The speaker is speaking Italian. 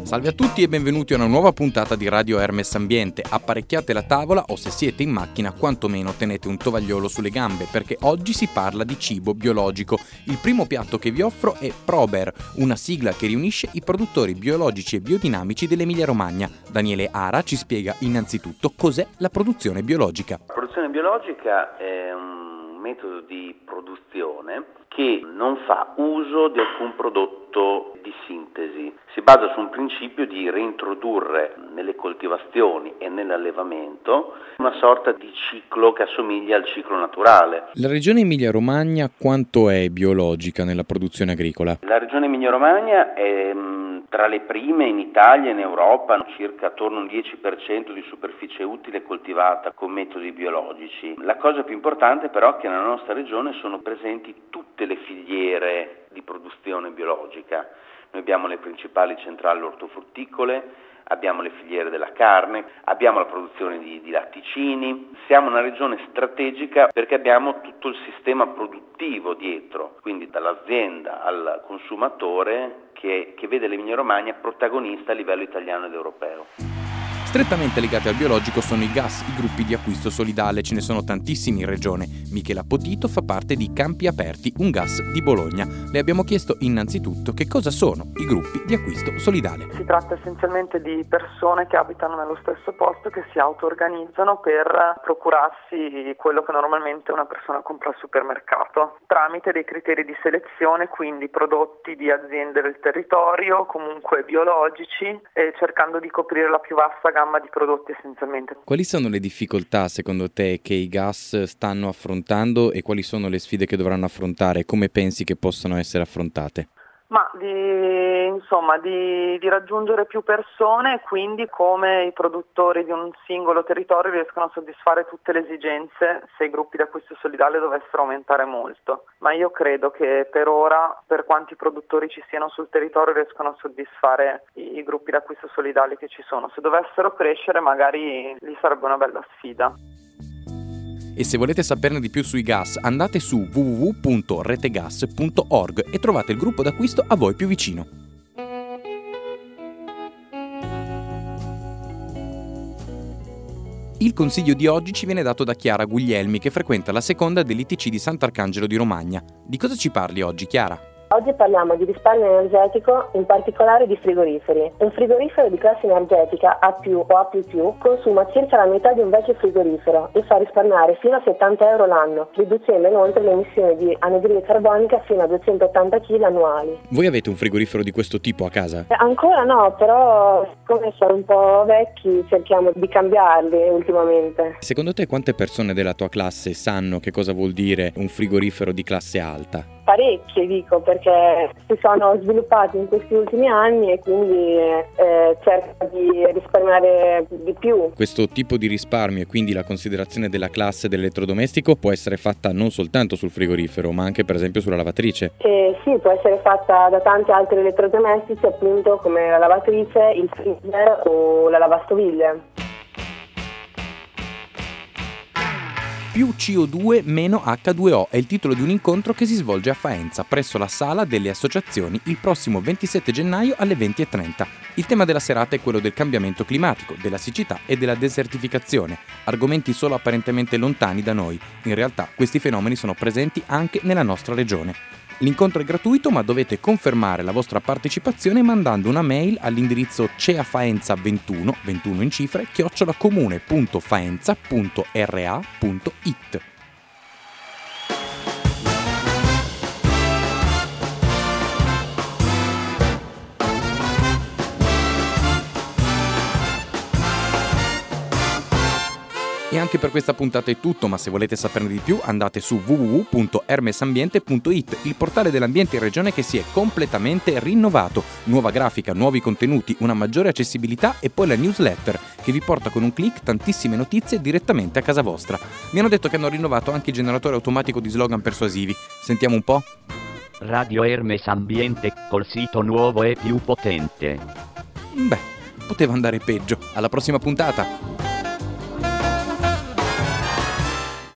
Salve a tutti e benvenuti a una nuova puntata di Radio Hermes Ambiente. Apparecchiate la tavola o se siete in macchina quantomeno tenete un tovagliolo sulle gambe perché oggi si parla di cibo biologico. Il primo piatto che vi offro è Prober, una sigla che riunisce i produttori biologici e biodinamici dell'Emilia Romagna. Daniele Ara ci spiega innanzitutto cos'è la produzione biologica. La produzione biologica è un metodo di produzione che non fa uso di alcun prodotto di sintesi. Si basa su un principio di reintrodurre nelle coltivazioni e nell'allevamento una sorta di ciclo che assomiglia al ciclo naturale. La regione Emilia-Romagna quanto è biologica nella produzione agricola? La regione Emilia-Romagna è tra le prime in Italia e in Europa, circa attorno a un 10% di superficie utile coltivata con metodi biologici. La cosa più importante però è che nella nostra regione sono presenti tutte le filiere di produzione biologica. Noi abbiamo le principali centrali ortofrutticole, abbiamo le filiere della carne, abbiamo la produzione di latticini. Siamo una regione strategica perché abbiamo tutto il sistema produttivo dietro, quindi dall'azienda al consumatore che vede l'Emilia Romagna protagonista a livello italiano ed europeo. Strettamente legati al biologico sono i GAS, i gruppi di acquisto solidale, ce ne sono tantissimi in regione. Michela Potito fa parte di Campi Aperti, un GAS di Bologna. Le abbiamo chiesto innanzitutto che cosa sono i gruppi di acquisto solidale. Si tratta essenzialmente di persone che abitano nello stesso posto, che si auto-organizzano per procurarsi quello che normalmente una persona compra al supermercato, tramite dei criteri di selezione, quindi prodotti di aziende del territorio, comunque biologici, e cercando di coprire la più vasta gamma di prodotti essenzialmente. Quali sono le difficoltà secondo te che i GAS stanno affrontando e quali sono le sfide che dovranno affrontare? Come pensi che possano essere affrontate? Ma di raggiungere più persone e quindi come i produttori di un singolo territorio riescono a soddisfare tutte le esigenze se i gruppi di acquisto solidale dovessero aumentare molto. Ma io credo che per ora, per quanti produttori ci siano sul territorio, riescono a soddisfare i gruppi di acquisto solidali che ci sono. Se dovessero crescere magari lì sarebbe una bella sfida. E se volete saperne di più sui gas, andate su www.retegas.org e trovate il gruppo d'acquisto a voi più vicino. Il consiglio di oggi ci viene dato da Chiara Guglielmi, che frequenta la seconda dell'ITC di Sant'Arcangelo di Romagna. Di cosa ci parli oggi, Chiara? Oggi parliamo di risparmio energetico, in particolare di frigoriferi. Un frigorifero di classe energetica A+ o A++ consuma circa la metà di un vecchio frigorifero e fa risparmiare fino a 70 euro l'anno, riducendo inoltre le emissioni di anidride carbonica fino a 280 kg annuali. Voi avete un frigorifero di questo tipo a casa? Ancora no, però siccome sono un po' vecchi cerchiamo di cambiarli ultimamente. Secondo te quante persone della tua classe sanno che cosa vuol dire un frigorifero di classe alta? Parecchie dico, perché si sono sviluppati in questi ultimi anni e quindi cercano di risparmiare di più. Questo tipo di risparmio e quindi la considerazione della classe dell'elettrodomestico può essere fatta non soltanto sul frigorifero ma anche per esempio sulla lavatrice? Sì, può essere fatta da tanti altri elettrodomestici, appunto come la lavatrice, il freezer o la lavastoviglie. Più CO2 meno H2O è il titolo di un incontro che si svolge a Faenza presso la Sala delle Associazioni il prossimo 27 gennaio alle 20:30. Il tema della serata è quello del cambiamento climatico, della siccità e della desertificazione, argomenti solo apparentemente lontani da noi. In realtà questi fenomeni sono presenti anche nella nostra regione. L'incontro è gratuito, ma dovete confermare la vostra partecipazione mandando una mail all'indirizzo ceafaenza21, 21 in cifre, @comune.faenza.ra.it. E anche per questa puntata è tutto, ma se volete saperne di più andate su www.hermesambiente.it, il portale dell'ambiente in regione che si è completamente rinnovato. Nuova grafica, nuovi contenuti, una maggiore accessibilità e poi la newsletter che vi porta con un click tantissime notizie direttamente a casa vostra. Mi hanno detto che hanno rinnovato anche il generatore automatico di slogan persuasivi. Sentiamo un po'? Radio Hermes Ambiente, col sito nuovo e più potente. Beh, poteva andare peggio. Alla prossima puntata!